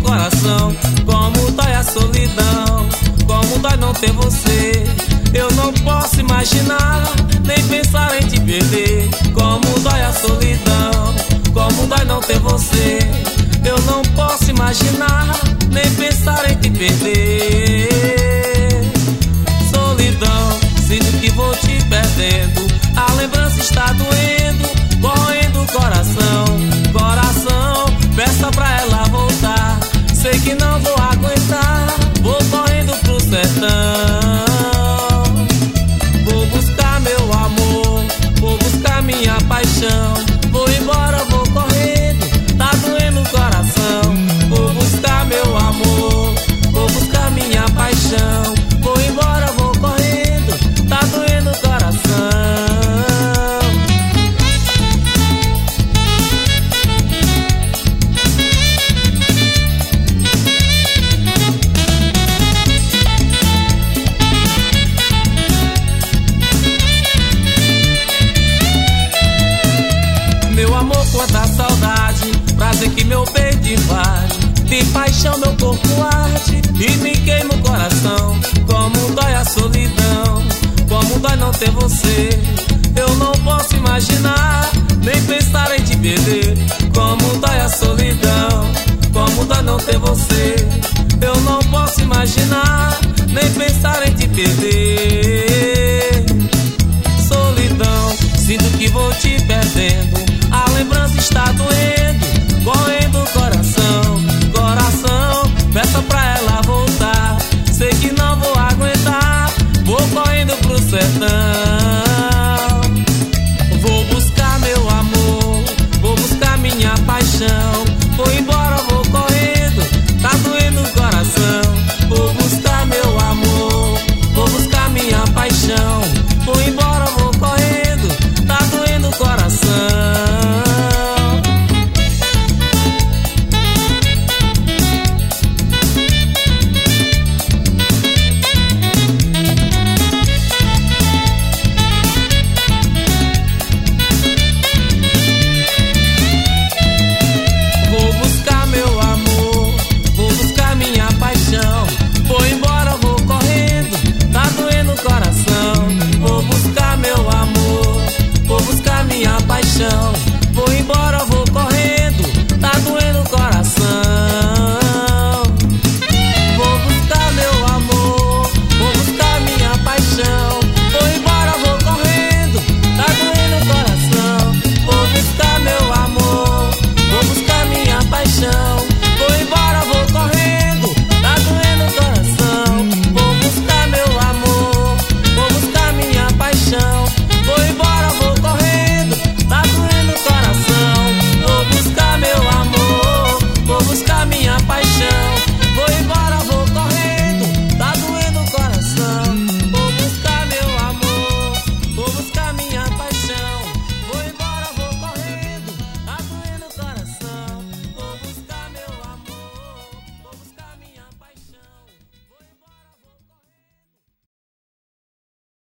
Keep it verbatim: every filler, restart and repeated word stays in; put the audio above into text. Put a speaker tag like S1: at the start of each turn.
S1: coração. Como dói a solidão, como dói não ter você. Eu não posso imaginar, nem pensar em te perder. Como dói a solidão, como dói não ter você. Eu não posso imaginar, nem pensar em te perder. Solidão, sinto que vou te perdendo. A lembrança está doendo, corroendo o coração. Coração, peça pra ela voltar. Sei que não vou aguentar, vou correndo pro sertão. Vou buscar meu amor, vou buscar minha paixão. Vou embora, vou correndo, tá doendo o coração. Vou buscar meu amor, vou buscar minha paixão. Vou embora, vou correndo, tá doendo o coração. Meu amor, quanta saudade, prazer que meu peito invade. De paixão meu corpo arde e me queima o coração. Como dói a solidão, como dói não ter você. Eu não posso imaginar, nem pensar em te perder. Como dói a solidão, como dói não ter você. Eu não posso imaginar, nem pensar em te perder. Solidão, sinto que vou te perdendo. A lembrança está doendo, correndo o coração. Coração, peça pra ela voltar. Sei que não vou aguentar, vou correndo pro sertão.